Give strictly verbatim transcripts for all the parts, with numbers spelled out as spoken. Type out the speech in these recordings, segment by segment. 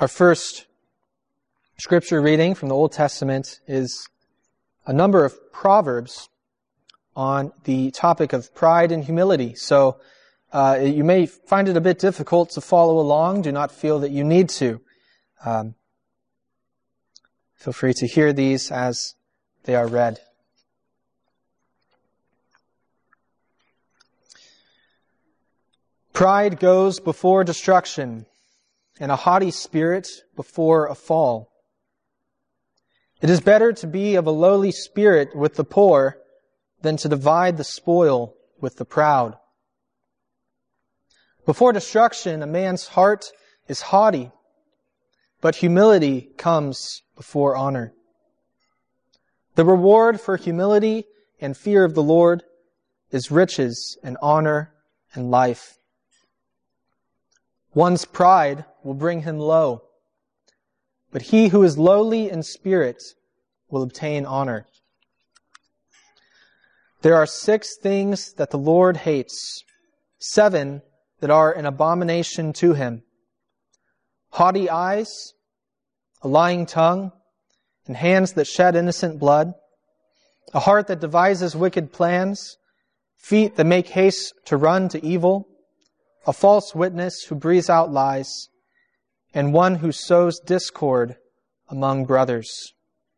Our first scripture reading from the Old Testament is a number of proverbs on the topic of pride and humility. So uh, you may find it a bit difficult to follow along. Do not feel that you need to. Um, feel free to hear these as they are read. Pride goes before destruction, and a haughty spirit before a fall. It is better to be of a lowly spirit with the poor than to divide the spoil with the proud. Before destruction, a man's heart is haughty, but humility comes before honor. The reward for humility and fear of the Lord is riches and honor and life. One's pride will bring him low, but he who is lowly in spirit will obtain honor. There are six things that the Lord hates, seven that are an abomination to him: haughty eyes, a lying tongue, and hands that shed innocent blood, a heart that devises wicked plans, feet that make haste to run to evil, a false witness who breathes out lies, and one who sows discord among brothers.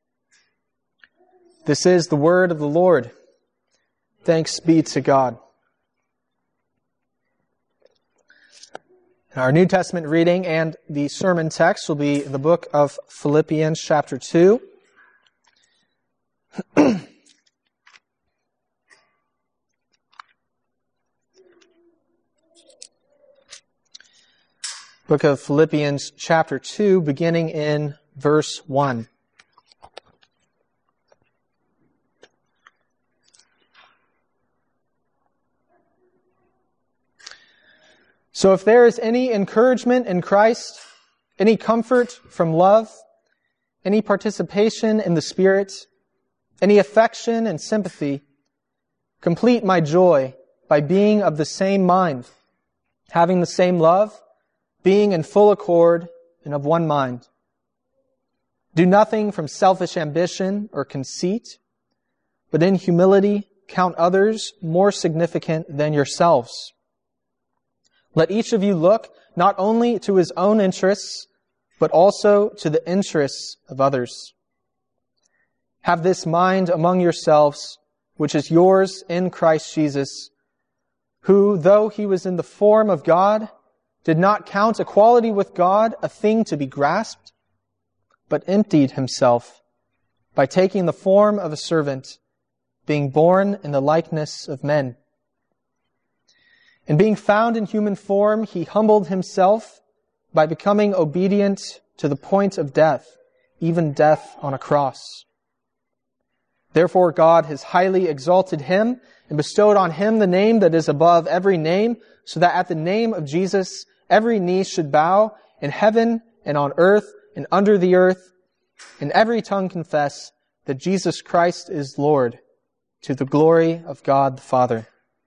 This is the word of the Lord. Thanks be to God. Our New Testament reading and the sermon text will be the book of Philippians chapter two. Book of Philippians chapter two, beginning in verse one. So if there is any encouragement in Christ, any comfort from love, any participation in the Spirit, any affection and sympathy, complete my joy by being of the same mind, having the same love, being in full accord and of one mind. Do nothing from selfish ambition or conceit, but in humility count others more significant than yourselves. Let each of you look not only to his own interests, but also to the interests of others. Have this mind among yourselves, which is yours in Christ Jesus, who, though he was in the form of God, did not count equality with God a thing to be grasped, but emptied himself by taking the form of a servant, being born in the likeness of men. And being found in human form, he humbled himself by becoming obedient to the point of death, even death on a cross. Therefore God has highly exalted him and bestowed on him the name that is above every name, so that at the name of Jesus every knee should bow, in heaven and on earth and under the earth, and every tongue confess that Jesus Christ is Lord, to the glory of God the Father.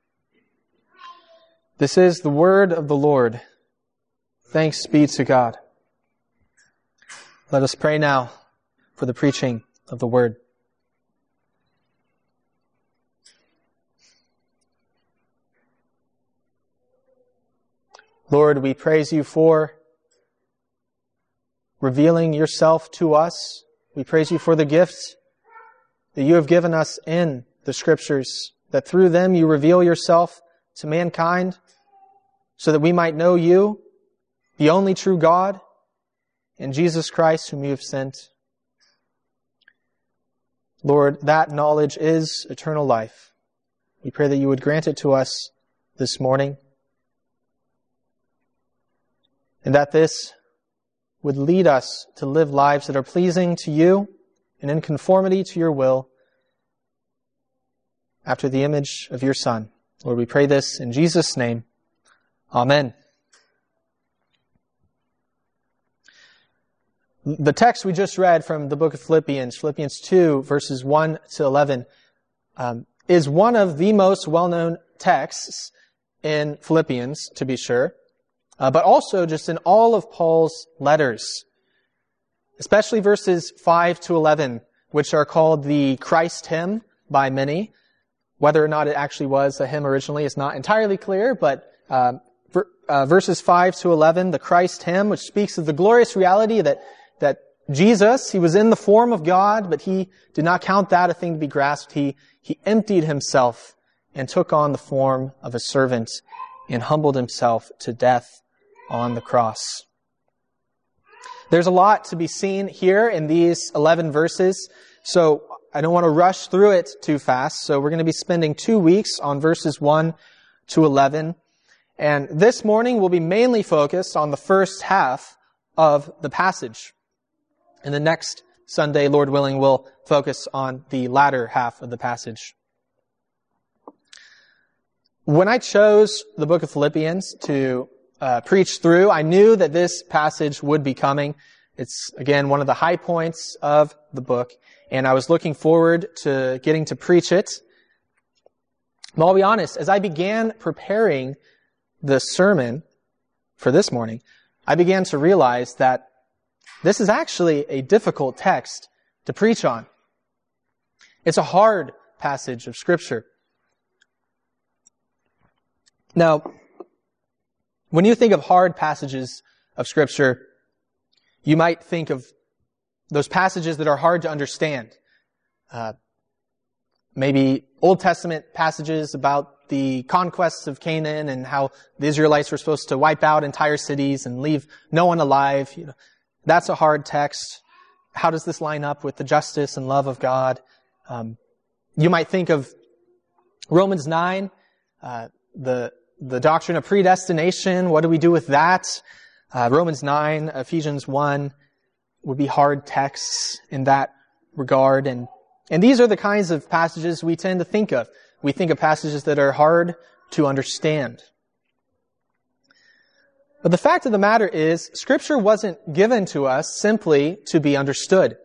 This is the word of the Lord. Thanks be to God. Let us pray now for the preaching of the word. Lord, we praise you for revealing yourself to us. We praise you for the gifts that you have given us in the Scriptures, that through them you reveal yourself to mankind so that we might know you, the only true God, and Jesus Christ whom you have sent. Lord, that knowledge is eternal life. We pray that you would grant it to us this morning, and that this would lead us to live lives that are pleasing to you and in conformity to your will after the image of your Son. Lord, we pray this in Jesus' name. Amen. The text we just read from the book of Philippians, Philippians two, verses one to eleven, um, is one of the most well-known texts in Philippians, to be sure. uh, but also just in all of Paul's letters, especially verses five to eleven, which are called the Christ hymn by many. Whether or not it actually was a hymn originally is not entirely clear, but um, ver- uh, verses five to eleven, the Christ hymn, which speaks of the glorious reality that that Jesus, he was in the form of God, but he did not count that a thing to be grasped. He, he emptied himself and took on the form of a servant and humbled himself to death on the cross. There's a lot to be seen here in these eleven verses, so I don't want to rush through it too fast. So we're going to be spending two weeks on verses one to eleven. And this morning we'll be mainly focused on the first half of the passage. And the next Sunday, Lord willing, we'll focus on the latter half of the passage. When I chose the book of Philippians to uh, preach through, I knew that this passage would be coming. It's, again, one of the high points of the book, and I was looking forward to getting to preach it. But I'll be honest, as I began preparing the sermon for this morning, I began to realize that this is actually a difficult text to preach on. It's a hard passage of Scripture. Now, when you think of hard passages of Scripture, you might think of those passages that are hard to understand. Uh, maybe Old Testament passages about the conquests of Canaan and how the Israelites were supposed to wipe out entire cities and leave no one alive. You know, that's a hard text. How does this line up with the justice and love of God? Um, you might think of Romans nine, uh, the the doctrine of predestination. What do we do with that? Uh, Romans nine, Ephesians one would be hard texts in that regard. And, and these are the kinds of passages we tend to think of. We think of passages that are hard to understand. But the fact of the matter is, Scripture wasn't given to us simply to be understood.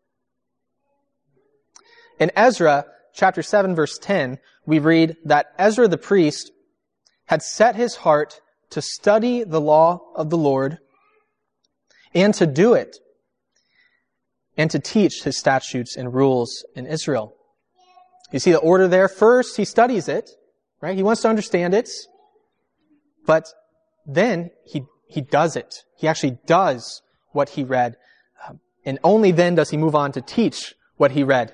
In Ezra chapter seven, verse ten, we read that Ezra the priest had set his heart to study the law of the Lord and to do it, and to teach his statutes and rules in Israel. You see the order there? First, he studies it, right? He wants to understand it, but then he he does it. He actually does what he read, um, and only then does he move on to teach what he read.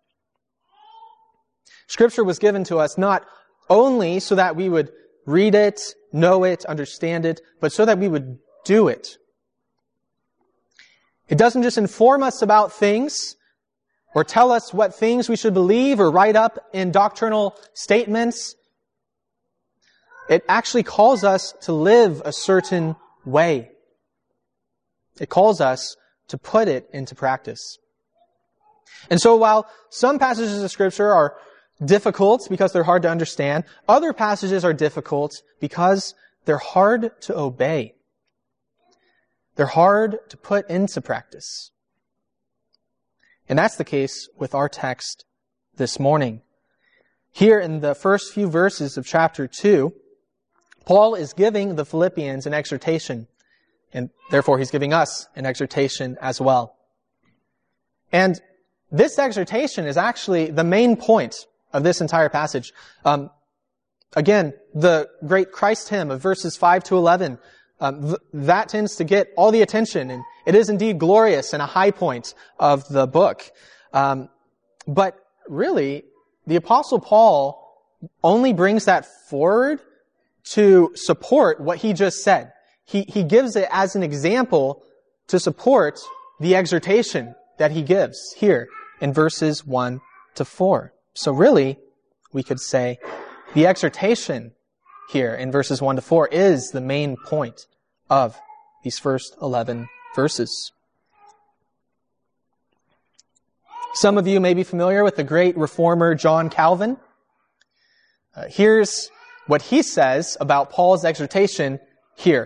Scripture was given to us not only so that we would read it, know it, understand it, but so that we would do it. It doesn't just inform us about things or tell us what things we should believe or write up in doctrinal statements. It actually calls us to live a certain way. It calls us to put it into practice. And so while some passages of Scripture are difficult because they're hard to understand, other passages are difficult because they're hard to obey. They're hard to put into practice. And that's the case with our text this morning. Here in the first few verses of chapter two, Paul is giving the Philippians an exhortation, and therefore he's giving us an exhortation as well. And this exhortation is actually the main point of this entire passage. Um, again, the great Christ hymn of verses five to eleven, um, th- that tends to get all the attention, and it is indeed glorious and a high point of the book. Um, but really, the Apostle Paul only brings that forward to support what he just said. He, he gives it as an example to support the exhortation that he gives here in verses one to four. So really, we could say the exhortation here in verses one to four is the main point of these first eleven verses. Some of you may be familiar with the great reformer John Calvin. Uh, here's what he says about Paul's exhortation here.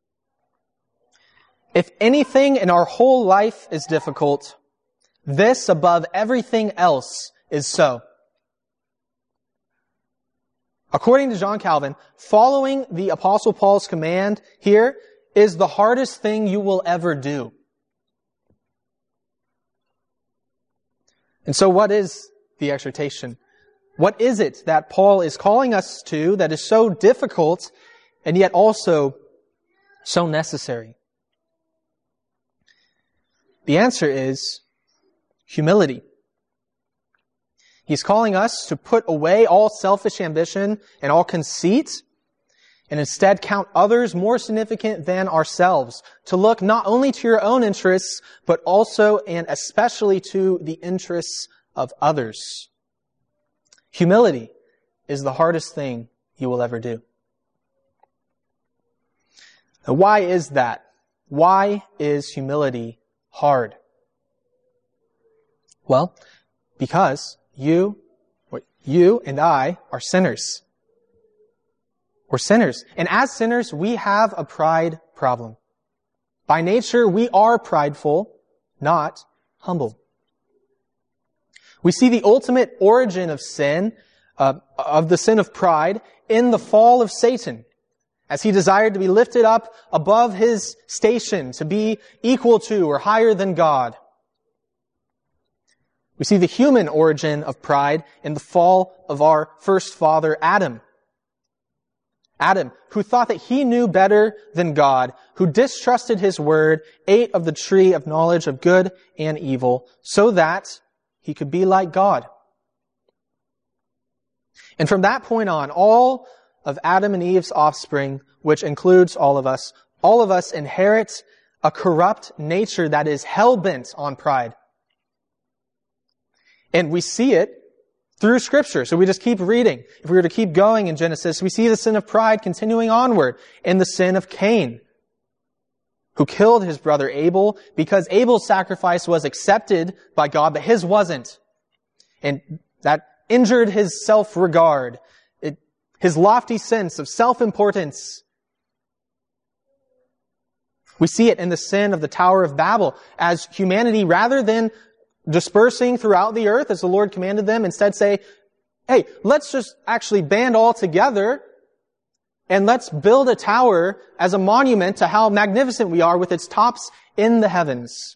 If anything in our whole life is difficult, this above everything else is so. According to John Calvin, following the Apostle Paul's command here is the hardest thing you will ever do. And so what is the exhortation? What is it that Paul is calling us to that is so difficult and yet also so necessary? The answer is humility. He's calling us to put away all selfish ambition and all conceit and instead count others more significant than ourselves, to look not only to your own interests, but also and especially to the interests of others. Humility is the hardest thing you will ever do. Now, why is that? Why is humility hard? Well, because you, you and I are sinners. We're sinners. And as sinners, we have a pride problem. By nature, we are prideful, not humble. We see the ultimate origin of sin, uh, of the sin of pride, in the fall of Satan, as he desired to be lifted up above his station, to be equal to or higher than God. We see the human origin of pride in the fall of our first father, Adam. Adam, who thought that he knew better than God, who distrusted his word, ate of the tree of knowledge of good and evil, so that he could be like God. And from that point on, all of Adam and Eve's offspring, which includes all of us, all of us inherit a corrupt nature that is hell-bent on pride. And we see it through Scripture. So we just keep reading. If we were to keep going in Genesis, we see the sin of pride continuing onward in the sin of Cain, who killed his brother Abel because Abel's sacrifice was accepted by God, but his wasn't. And that injured his self-regard, it, his lofty sense of self-importance. We see it in the sin of the Tower of Babel, as humanity, rather than dispersing throughout the earth as the Lord commanded them, instead say, hey, let's just actually band all together and let's build a tower as a monument to how magnificent we are with its tops in the heavens.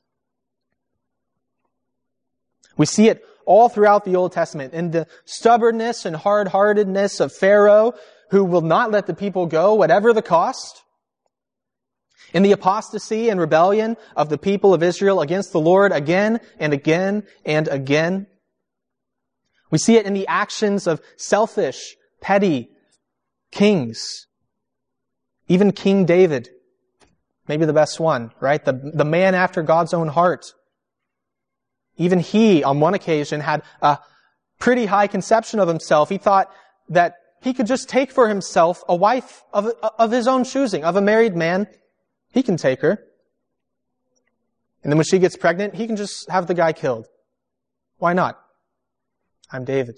We see it all throughout the Old Testament in the stubbornness and hard-heartedness of Pharaoh, who will not let the people go, whatever the cost. In the apostasy and rebellion of the people of Israel against the Lord again and again and again. We see it in the actions of selfish, petty kings. Even King David, maybe the best one, right? The, the man after God's own heart. Even he, on one occasion, had a pretty high conception of himself. He thought that he could just take for himself a wife of, of his own choosing, of a married man. He can take her. And then when she gets pregnant, he can just have the guy killed. Why not? I'm David.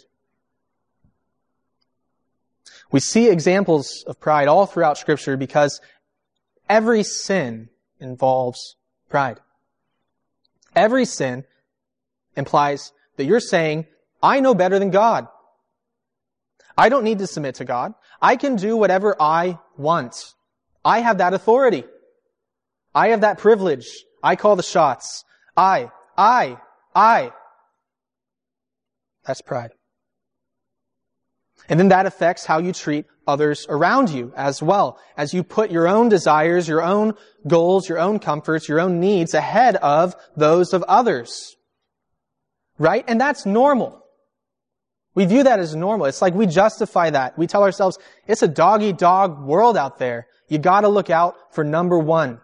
We see examples of pride all throughout Scripture because every sin involves pride. Every sin implies that you're saying, I know better than God. I don't need to submit to God. I can do whatever I want. I have that authority. I have that privilege. I call the shots. I, I, I. That's pride. And then that affects how you treat others around you as well, as you put your own desires, your own goals, your own comforts, your own needs ahead of those of others. Right? And that's normal. We view that as normal. It's like we justify that. We tell ourselves, it's a dog-eat-dog world out there. You gotta look out for number one,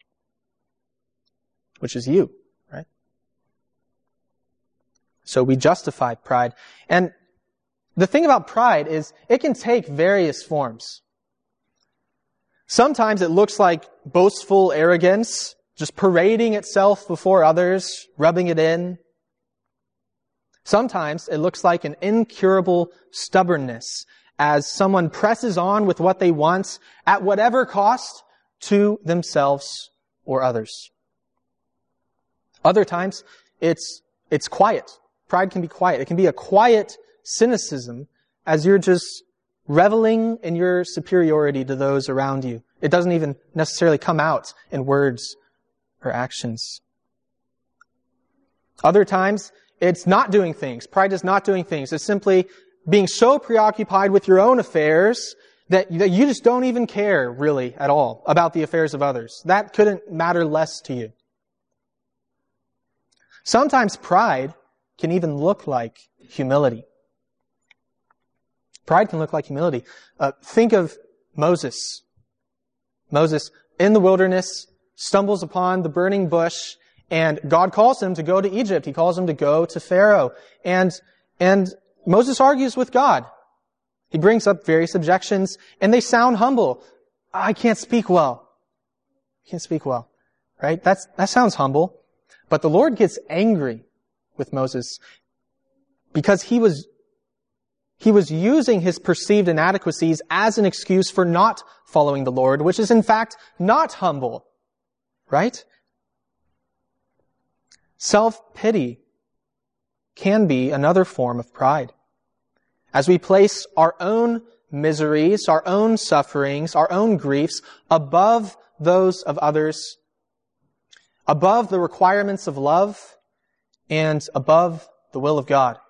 which is you, right? So we justify pride. And the thing about pride is it can take various forms. Sometimes it looks like boastful arrogance, just parading itself before others, rubbing it in. Sometimes it looks like an incurable stubbornness as someone presses on with what they want at whatever cost to themselves or others. Other times, it's, it's quiet. Pride can be quiet. It can be a quiet cynicism as you're just reveling in your superiority to those around you. It doesn't even necessarily come out in words or actions. Other times, it's not doing things. Pride is not doing things. It's simply being so preoccupied with your own affairs that, that you just don't even care, really, at all about the affairs of others. That couldn't matter less to you. Sometimes pride can even look like humility. Pride can look like humility. Uh, think of Moses. Moses, in the wilderness, stumbles upon the burning bush, and God calls him to go to Egypt. He calls him to go to Pharaoh. And, and Moses argues with God. He brings up various objections, and they sound humble. I can't speak well. I can't speak well. Right? That's, that sounds humble. But the Lord gets angry with Moses because he was, he was using his perceived inadequacies as an excuse for not following the Lord, which is in fact not humble. Right? Self-pity can be another form of pride. As we place our own miseries, our own sufferings, our own griefs above those of others, above the requirements of love, and above the will of God.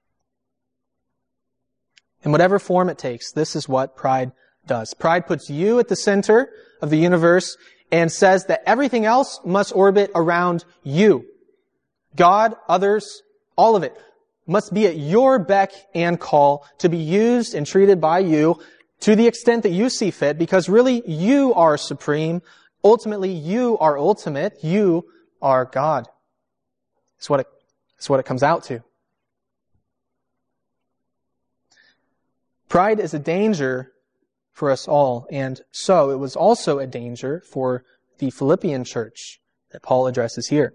In whatever form it takes, this is what pride does. Pride puts you at the center of the universe and says that everything else must orbit around you. God, others, all of it must be at your beck and call to be used and treated by you to the extent that you see fit, because really you are supreme. Ultimately, you are ultimate. You are God. That's what it, that's what it comes out to. Pride is a danger for us all, and so it was also a danger for the Philippian church that Paul addresses here.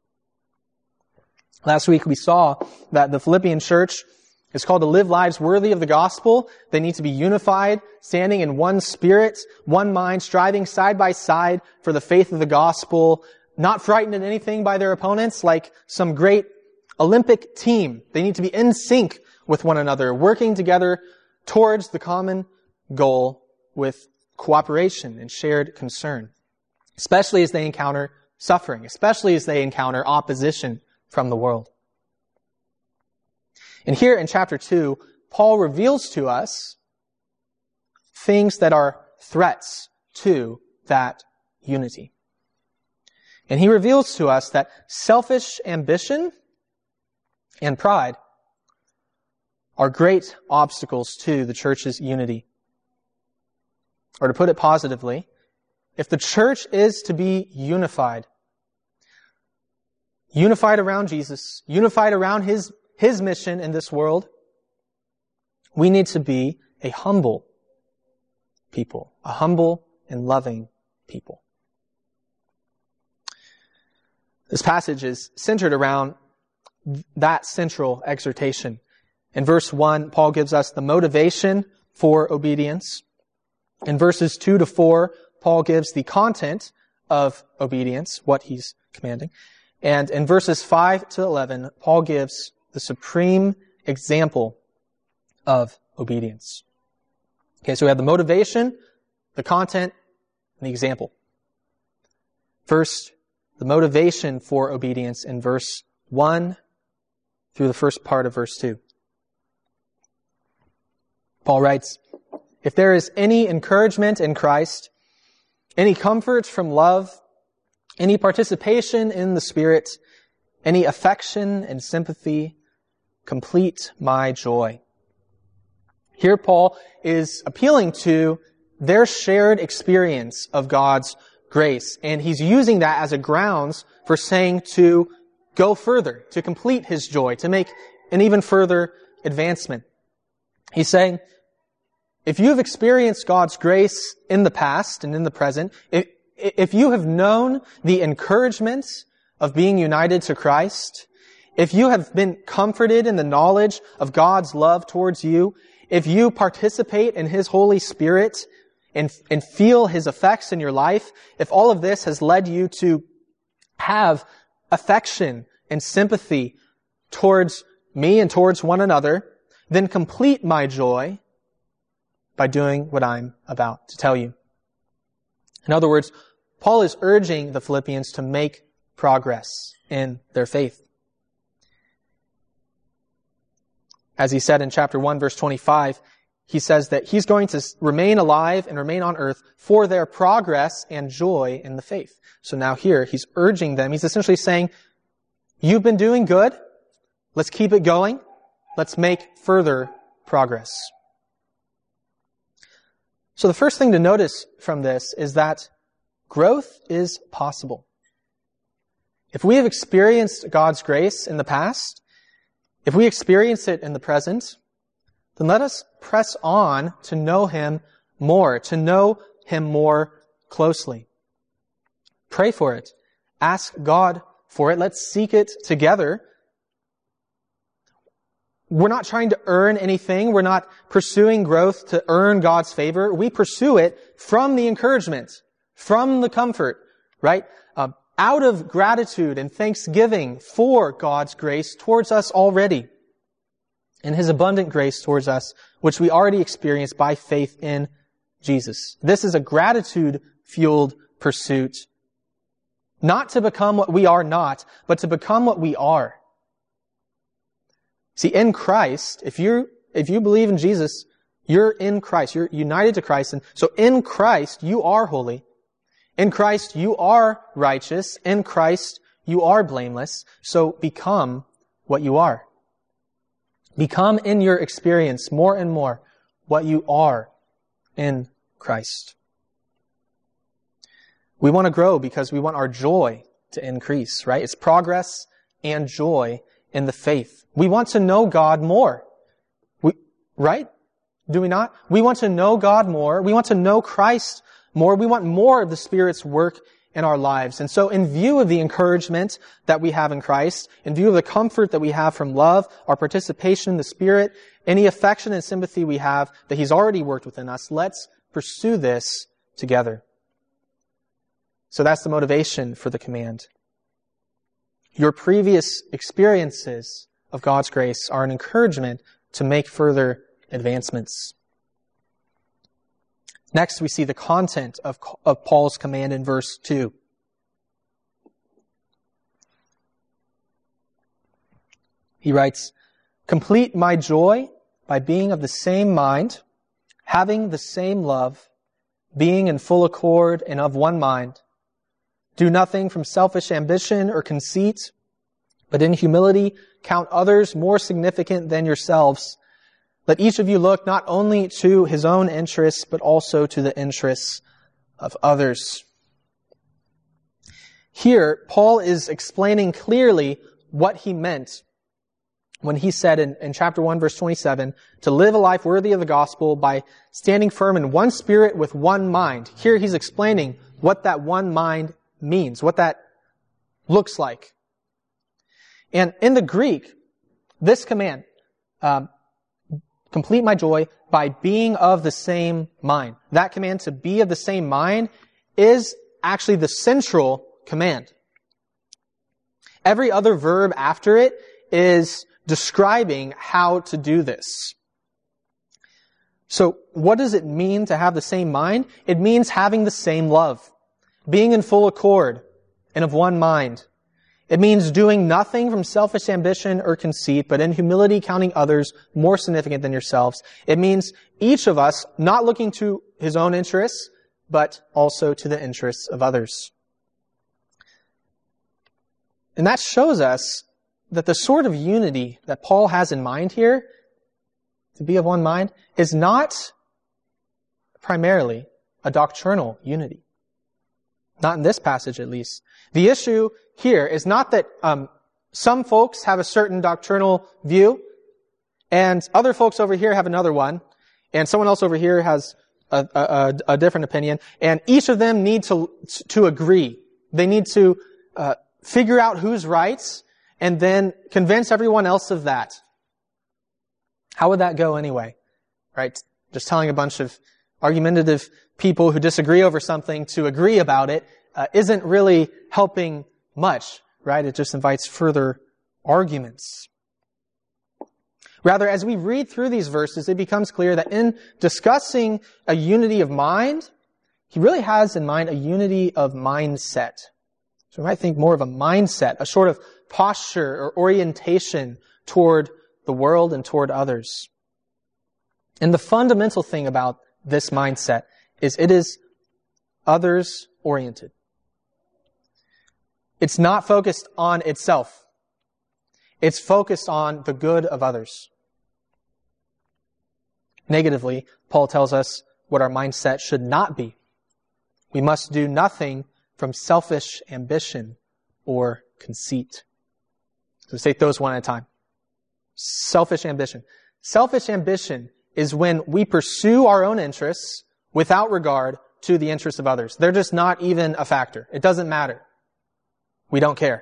Last week we saw that the Philippian church is called to live lives worthy of the gospel. They need to be unified, standing in one spirit, one mind, striving side by side for the faith of the gospel, not frightened at anything by their opponents like some great Olympic team. They need to be in sync with one another, working together towards the common goal with cooperation and shared concern, especially as they encounter suffering, especially as they encounter opposition from the world. And here in chapter two, Paul reveals to us things that are threats to that unity. And he reveals to us that selfish ambition and pride are great obstacles to the church's unity. Or to put it positively, if the church is to be unified, unified around Jesus, unified around His, His mission in this world, we need to be a humble people, a humble and loving people. This passage is centered around that central exhortation. In verse one, Paul gives us the motivation for obedience. In verses two to four, Paul gives the content of obedience, what he's commanding. And in verses five to eleven, Paul gives the supreme example of obedience. Okay, so we have the motivation, the content, and the example. First, the motivation for obedience in verse one through the first part of verse two. Paul writes, "If there is any encouragement in Christ, any comfort from love, any participation in the Spirit, any affection and sympathy, complete my joy." Here Paul is appealing to their shared experience of God's grace, and he's using that as a grounds for saying to go further, to complete his joy, to make an even further advancement. He's saying, if you've experienced God's grace in the past and in the present, if, if you have known the encouragement of being united to Christ, if you have been comforted in the knowledge of God's love towards you, if you participate in His Holy Spirit and, and feel His effects in your life, if all of this has led you to have affection and sympathy towards me and towards one another, then complete my joy by doing what I'm about to tell you. In other words, Paul is urging the Philippians to make progress in their faith. As he said in chapter one, verse twenty-five, he says that he's going to remain alive and remain on earth for their progress and joy in the faith. So now here, he's urging them. He's essentially saying, you've been doing good. Let's keep it going. Let's make further progress. So the first thing to notice from this is that growth is possible. If we have experienced God's grace in the past, if we experience it in the present, then let us press on to know Him more, to know Him more closely. Pray for it. Ask God for it. Let's seek it together. We're not trying to earn anything. We're not pursuing growth to earn God's favor. We pursue it from the encouragement, from the comfort, right? Uh, out of gratitude and thanksgiving for God's grace towards us already, and His abundant grace towards us, which we already experienced by faith in Jesus. This is a gratitude-fueled pursuit, not to become what we are not, but to become what we are. See, in Christ, if you if you believe in Jesus, you're in Christ. You're united to Christ. And so in Christ, you are holy. In Christ, you are righteous. In Christ, you are blameless. So become what you are. Become in your experience more and more what you are in Christ. We want to grow because we want our joy to increase, right? It's progress and joy in the faith. We want to know God more. We, right? Do we not? We want to know God more. We want to know Christ more. We want more of the Spirit's work in our lives. And so in view of the encouragement that we have in Christ, in view of the comfort that we have from love, our participation in the Spirit, any affection and sympathy we have that He's already worked within us, let's pursue this together. So that's the motivation for the command. Your previous experiences of God's grace are an encouragement to make further advancements. Next, we see the content of, of Paul's command in verse two. He writes, "Complete my joy by being of the same mind, having the same love, being in full accord and of one mind. Do nothing from selfish ambition or conceit, but in humility count others more significant than yourselves. Let each of you look not only to his own interests, but also to the interests of others." Here, Paul is explaining clearly what he meant when he said in, in chapter one, verse twenty-seven, to live a life worthy of the gospel by standing firm in one spirit with one mind. Here he's explaining what that one mind means, what that looks like. And in the Greek, this command, um, complete my joy by being of the same mind. That command to be of the same mind is actually the central command. Every other verb after it is describing how to do this. So what does it mean to have the same mind? It means having the same love, being in full accord and of one mind. It means doing nothing from selfish ambition or conceit, but in humility counting others more significant than yourselves. It means each of us not looking to his own interests, but also to the interests of others. And that shows us that the sort of unity that Paul has in mind here, to be of one mind, is not primarily a doctrinal unity. Not in this passage, at least. The issue here is not that um, some folks have a certain doctrinal view, and other folks over here have another one, and someone else over here has a, a, a different opinion, and each of them need to to agree. They need to uh, figure out who's right, and then convince everyone else of that. How would that go anyway? Right? Just telling a bunch of argumentative people who disagree over something to agree about it uh, isn't really helping much, right? It just invites further arguments. Rather, as we read through these verses, it becomes clear that in discussing a unity of mind, he really has in mind a unity of mindset. So we might think more of a mindset, a sort of posture or orientation toward the world and toward others. And the fundamental thing about this mindset is it is others-oriented. It's not focused on itself. It's focused on the good of others. Negatively, Paul tells us what our mindset should not be. We must do nothing from selfish ambition or conceit. So let's take those one at a time. Selfish ambition. Selfish ambition is when we pursue our own interests without regard to the interests of others. They're just not even a factor. It doesn't matter. We don't care.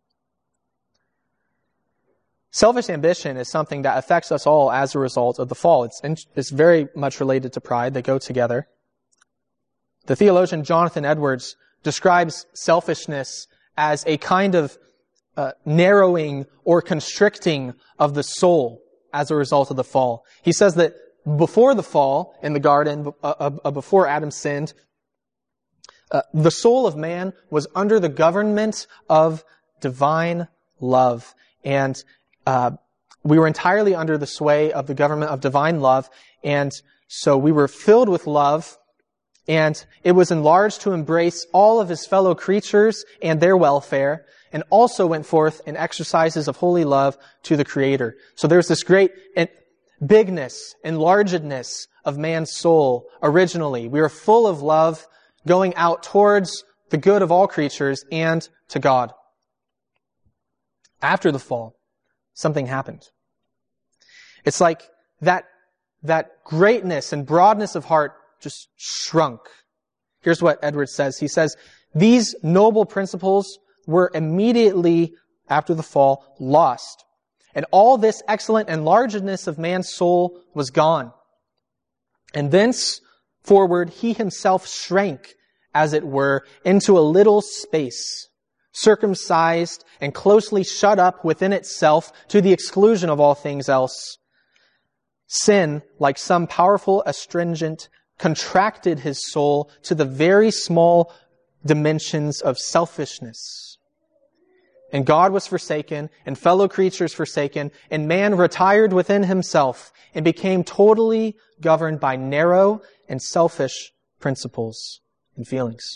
Selfish ambition is something that affects us all as a result of the fall. It's, it's very much related to pride. They go together. The theologian Jonathan Edwards describes selfishness as a kind of uh, narrowing or constricting of the soul as a result of the fall. He says that before the fall in the garden, uh, uh, before Adam sinned, uh, the soul of man was under the government of divine love. And uh, we were entirely under the sway of the government of divine love. And so we were filled with love. And it was enlarged to embrace all of his fellow creatures and their welfare, and also went forth in exercises of holy love to the Creator. So there's this great bigness, enlargedness of man's soul originally. We were full of love going out towards the good of all creatures and to God. After the fall, something happened. It's like that, that greatness and broadness of heart just shrunk. Here's what Edwards says. He says, these noble principles were immediately, after the fall, lost. And all this excellent enlargedness of man's soul was gone. And thence forward, he himself shrank, as it were, into a little space, circumcised and closely shut up within itself to the exclusion of all things else. Sin, like some powerful astringent, contracted his soul to the very small dimensions of selfishness. And God was forsaken, and fellow creatures forsaken, and man retired within himself and became totally governed by narrow and selfish principles and feelings.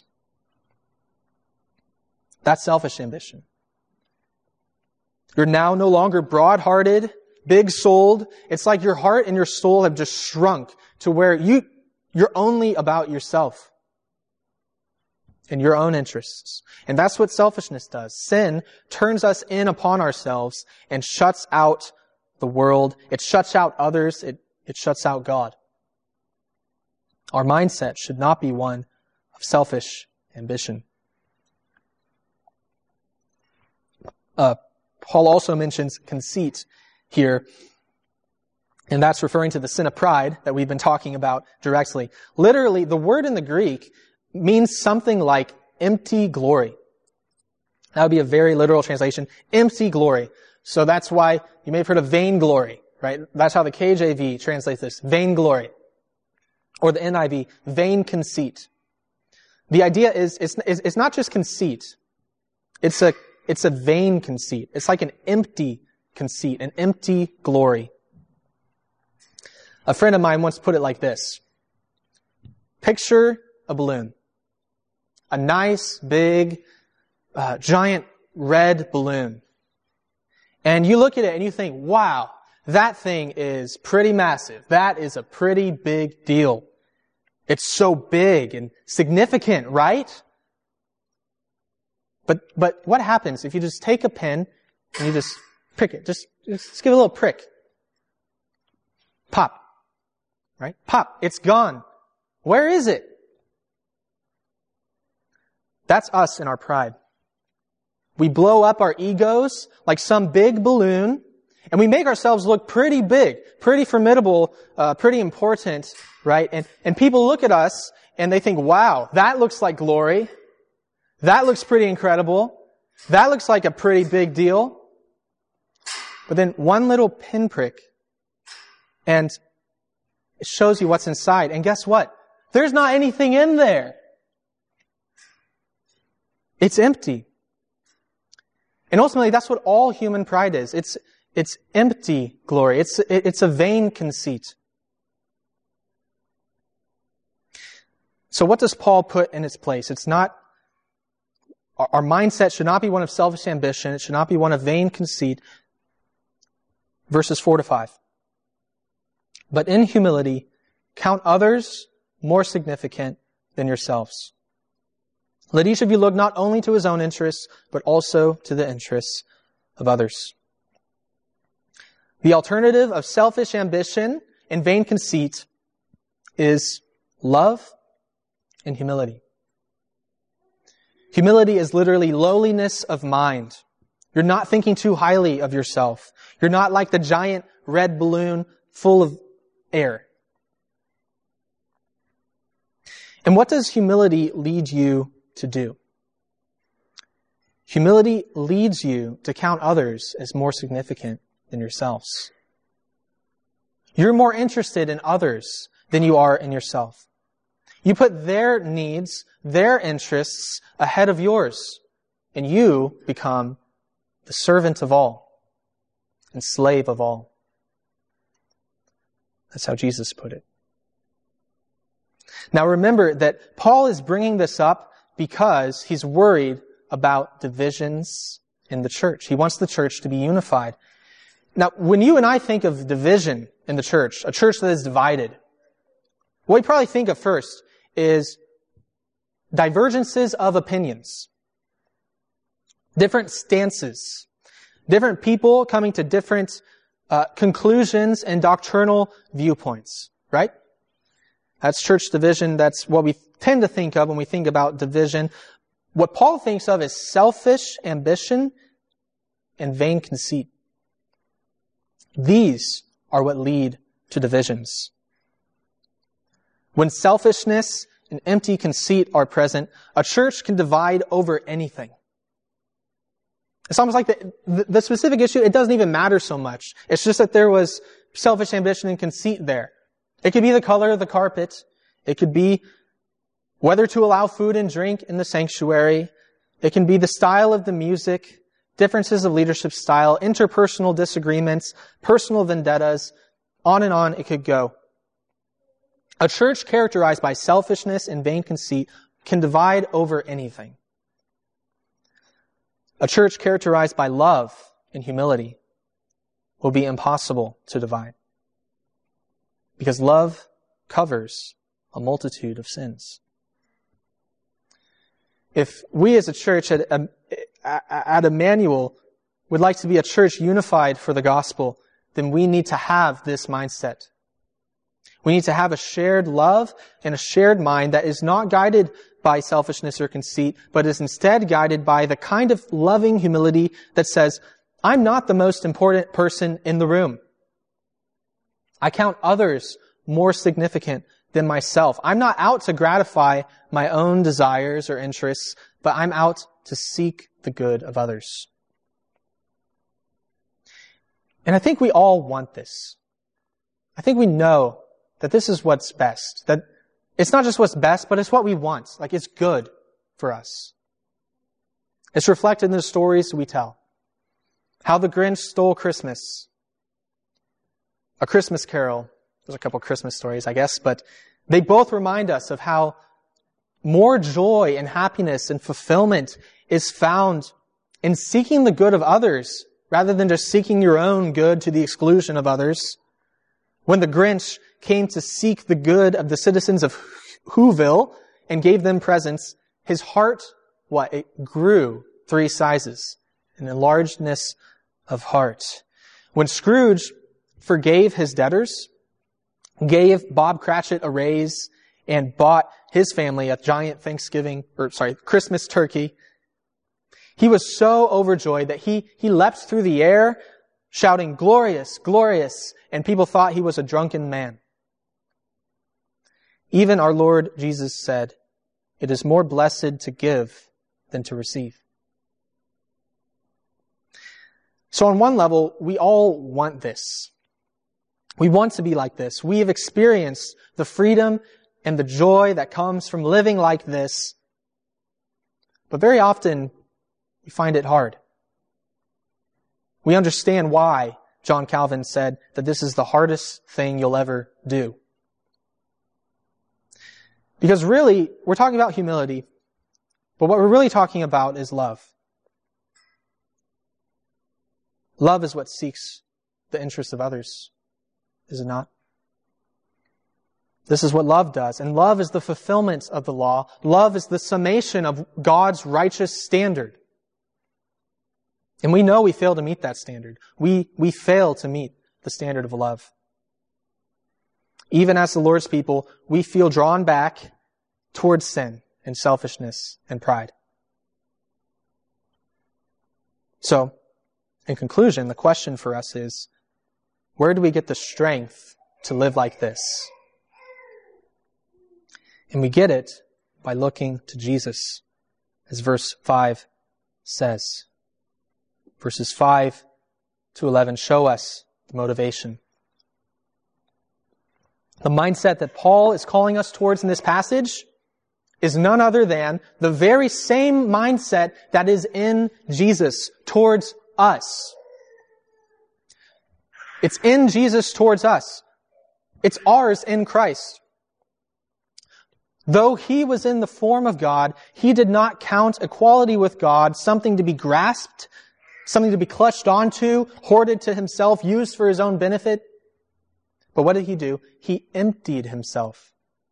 That's selfish ambition. You're now no longer broad-hearted, big-souled. It's like your heart and your soul have just shrunk to where you You're only about yourself and your own interests. And that's what selfishness does. Sin turns us in upon ourselves and shuts out the world. It shuts out others. It, it shuts out God. Our mindset should not be one of selfish ambition. Uh, Paul also mentions conceit here. And that's referring to the sin of pride that we've been talking about directly. Literally, the word in the Greek means something like empty glory. That would be a very literal translation. Empty glory. So that's why you may have heard of vainglory, right? That's how the K J V translates this. Vainglory. Or the N I V, vain conceit. The idea is, it's, it's not just conceit. It's a, it's a vain conceit. It's like an empty conceit, an empty glory. A friend of mine once put it like this. Picture a balloon. A nice, big, uh, giant red balloon. And you look at it and you think, wow, that thing is pretty massive. That is a pretty big deal. It's so big and significant, right? But, but what happens if you just take a pen and you just prick it? Just, just give it a little prick. Pop. Right? Pop. It's gone. Where is it? That's us in our pride. We blow up our egos like some big balloon, and we make ourselves look pretty big, pretty formidable, uh, pretty important, right? And, and people look at us and they think, wow, that looks like glory. That looks pretty incredible. That looks like a pretty big deal. But then one little pinprick And it shows you what's inside. And guess what? There's not anything in there. It's empty. And ultimately, that's what all human pride is. It's, it's empty glory. It's, it's a vain conceit. So what does Paul put in its place? It's not, our mindset should not be one of selfish ambition. It should not be one of vain conceit. Verses four to five. But in humility, count others more significant than yourselves. Let each of you look not only to his own interests, but also to the interests of others. The alternative of selfish ambition and vain conceit is love and humility. Humility is literally lowliness of mind. You're not thinking too highly of yourself. You're not like the giant red balloon full of air. And what does humility lead you to do? Humility leads you to count others as more significant than yourselves. You're more interested in others than you are in yourself. You put their needs, their interests ahead of yours, and you become the servant of all and slave of all. That's how Jesus put it. Now remember that Paul is bringing this up because he's worried about divisions in the church. He wants the church to be unified. Now, when you and I think of division in the church, a church that is divided, what we probably think of first is divergences of opinions, different stances, different people coming to different uh, conclusions and doctrinal viewpoints, right? That's church division. That's what we tend to think of when we think about division. What Paul thinks of is selfish ambition and vain conceit. These are what lead to divisions. When selfishness and empty conceit are present, a church can divide over anything. It's almost like the, the, the specific issue, it doesn't even matter so much. It's just that there was selfish ambition and conceit there. It could be the color of the carpet. It could be whether to allow food and drink in the sanctuary. It can be the style of the music, differences of leadership style, interpersonal disagreements, personal vendettas, on and on it could go. A church characterized by selfishness and vain conceit can divide over anything. A church characterized by love and humility will be impossible to divide. Because love covers a multitude of sins. If we as a church at, at Emmanuel would like to be a church unified for the gospel, then we need to have this mindset. We need to have a shared love and a shared mind that is not guided by selfishness or conceit, but is instead guided by the kind of loving humility that says, I'm not the most important person in the room. I count others more significant than myself. I'm not out to gratify my own desires or interests, but I'm out to seek the good of others. And I think we all want this. I think we know that this is what's best. That it's not just what's best, but it's what we want. Like, it's good for us. It's reflected in the stories we tell. How the Grinch Stole Christmas. A Christmas Carol. There's a couple Christmas stories, I guess, but they both remind us of how more joy and happiness and fulfillment is found in seeking the good of others rather than just seeking your own good to the exclusion of others. When the Grinch came to seek the good of the citizens of Whoville and gave them presents, his heart, what? It grew three sizes, an enlargedness of heart. When Scrooge forgave his debtors, gave Bob Cratchit a raise, and bought his family a giant Thanksgiving, or sorry, Christmas turkey, he was so overjoyed that he, he leapt through the air, shouting, "Glorious, glorious," and people thought he was a drunken man. Even our Lord Jesus said, "It is more blessed to give than to receive." So on one level, we all want this. We want to be like this. We have experienced the freedom and the joy that comes from living like this. But very often, we find it hard. We understand why John Calvin said that this is the hardest thing you'll ever do. Because really, we're talking about humility, but what we're really talking about is love. Love is what seeks the interests of others, is it not? This is what love does. And love is the fulfillment of the law. Love is the summation of God's righteous standard. And we know we fail to meet that standard. We, we fail to meet the standard of love. Even as the Lord's people, we feel drawn back towards sin and selfishness and pride. So, in conclusion, the question for us is, where do we get the strength to live like this? And we get it by looking to Jesus, as verse five says. Verses five to eleven show us the motivation. The mindset that Paul is calling us towards in this passage is none other than the very same mindset that is in Jesus towards us. It's in Jesus towards us. It's ours in Christ. Though he was in the form of God, he did not count equality with God something to be grasped, something to be clutched onto, hoarded to himself, used for his own benefit. But what did he do? He emptied himself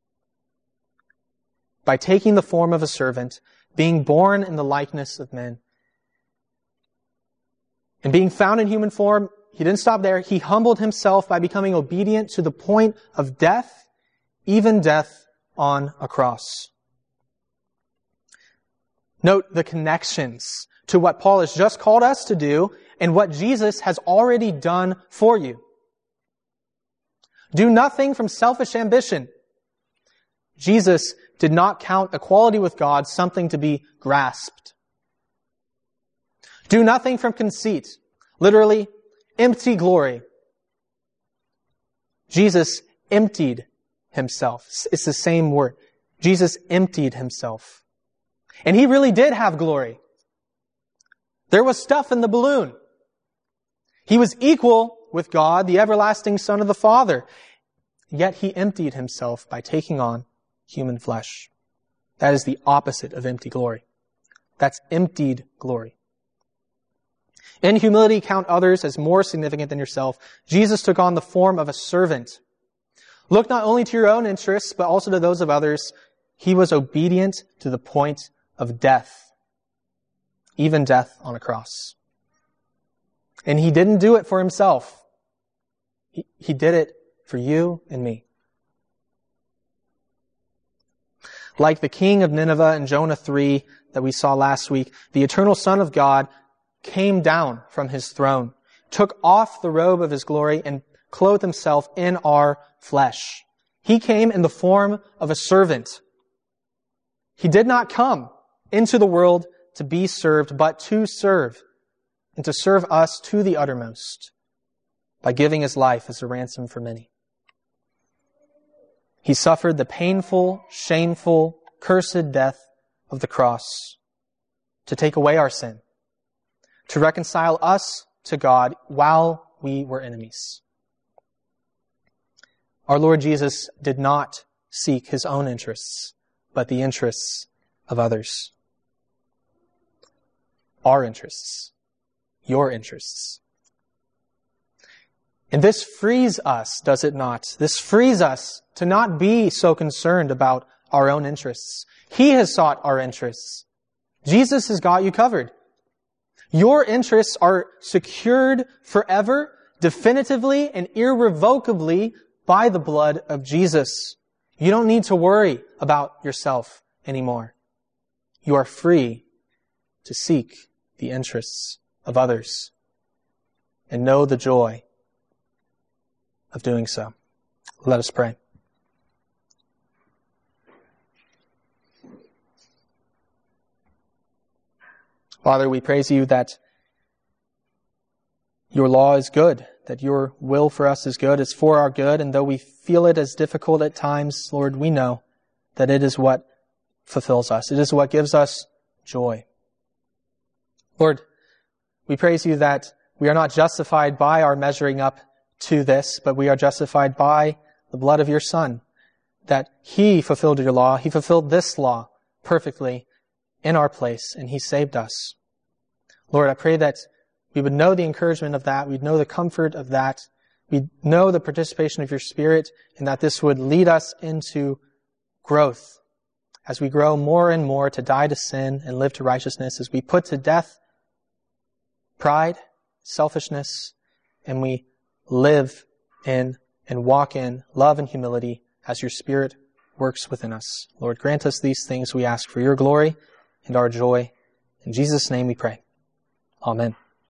by taking the form of a servant, being born in the likeness of men. And being found in human form, he didn't stop there. He humbled himself by becoming obedient to the point of death, even death on a cross. Note the connections to what Paul has just called us to do and what Jesus has already done for you. Do nothing from selfish ambition. Jesus did not count equality with God something to be grasped. Do nothing from conceit. Literally, empty glory. Jesus emptied himself. It's the same word. Jesus emptied himself. And he really did have glory. There was stuff in the balloon. He was equal with God, the everlasting Son of the Father. Yet he emptied himself by taking on human flesh. That is the opposite of empty glory. That's emptied glory. In humility, count others as more significant than yourself. Jesus took on the form of a servant. Look not only to your own interests, but also to those of others. He was obedient to the point of death, even death on a cross. And he didn't do it for himself. He, he did it for you and me. Like the king of Nineveh in Jonah three that we saw last week, the eternal Son of God came down from his throne, took off the robe of his glory, and clothed himself in our flesh. He came in the form of a servant. He did not come into the world to be served, but to serve, and to serve us to the uttermost by giving his life as a ransom for many. He suffered the painful, shameful, cursed death of the cross to take away our sin, to reconcile us to God while we were enemies. Our Lord Jesus did not seek his own interests, but the interests of others. Our interests. Your interests. And this frees us, does it not? This frees us to not be so concerned about our own interests. He has sought our interests. Jesus has got you covered. Your interests are secured forever, definitively, and irrevocably by the blood of Jesus. You don't need to worry about yourself anymore. You are free to seek the interests of others and know the joy of doing so. Let us pray. Father, we praise you that your law is good, that your will for us is good. It's for our good. And though we feel it as difficult at times, Lord, we know that it is what fulfills us. It is what gives us joy. Lord, we praise you that we are not justified by our measuring up to this, but we are justified by the blood of your Son, that he fulfilled your law. He fulfilled this law perfectly in our place, and he saved us. Lord, I pray that we would know the encouragement of that. We'd know the comfort of that. We'd know the participation of your Spirit, and that this would lead us into growth as we grow more and more to die to sin and live to righteousness, as we put to death pride, selfishness, and we live in and walk in love and humility as your Spirit works within us. Lord, grant us these things, we ask, for your glory and our joy. In Jesus' name we pray. Amen.